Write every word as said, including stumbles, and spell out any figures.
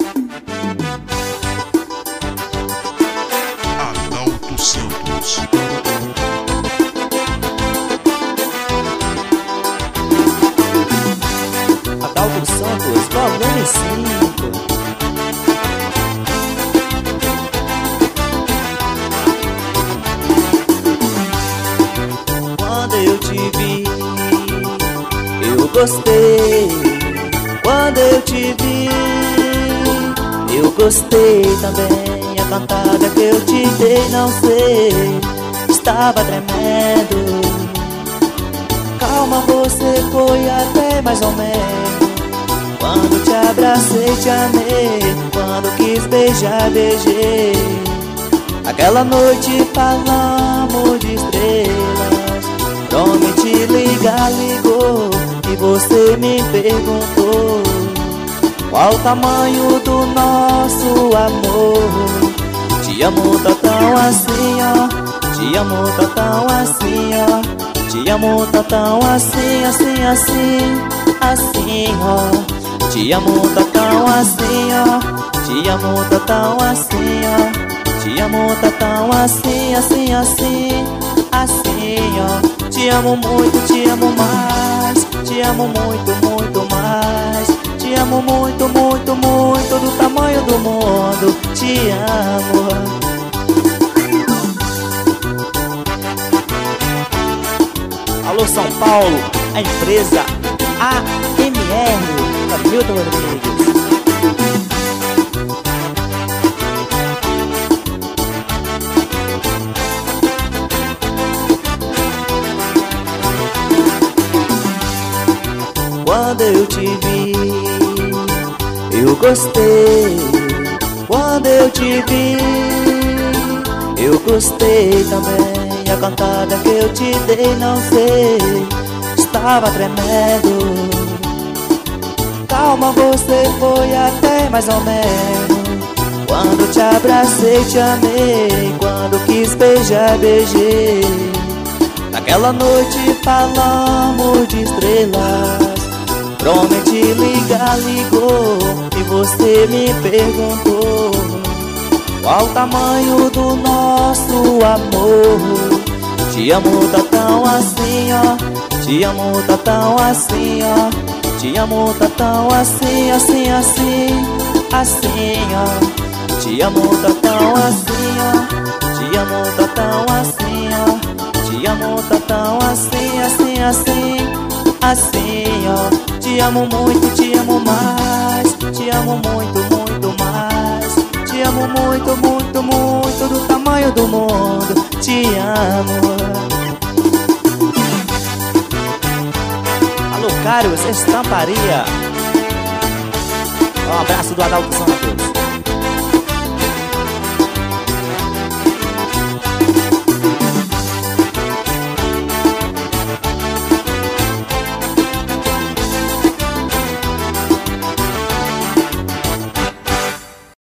Adalto Santos. Adalto Santos, volume cinco. Quando eu te vi, eu gostei. Quando eu te vi, eu gostei também. A cantada que eu te dei, não sei, estava tremendo. Calma, você foi até mais ou menos. Quando te abracei, te amei. Quando quis beijar, beijei. Aquela noite falamos de estrelas. Prometi ligar, ligou. E você me perguntou qual o tamanho do nosso amor. Te amo tá tão assim, ó. Te amo tá tão assim, ó. Te amo tá tão assim, assim, assim, assim, ó. Te amo tá tão assim, ó. Te amo tá tão assim, ó. Te amo tá tão assim, assim, assim, assim, ó. Te amo muito, te amo mais. Te amo muito, muito mais. Te amo muito, muito, muito, do tamanho do mundo. Te amo. Alô São Paulo, a empresa A M R, Hamilton Rodrigues. Quando eu te vi, eu gostei. Quando eu te vi, eu gostei também. A cantada que eu te dei, não sei, estava tremendo. Calma, você foi até mais ou menos. Quando te abracei, te amei. Quando quis beijar, beijei. Naquela noite falamos de estrelas. Prometi ligar, ligou. E você me perguntou qual o tamanho do nosso amor. Te amo tá tão assim, ó. Te amo tá tão assim, ó. Te amo tá tão assim, assim, assim, assim, ó. Te amo tá tão assim, ó. Te amo tá tão assim, ó. Te amo tá tão assim, assim, assim, assim, ó. Te amo muito, te amo mais. Te amo muito, muito mais. Te amo muito, muito, muito, do tamanho do mundo. Te amo. Alô, Cários, Estamparia. Um abraço do Adalto Santos.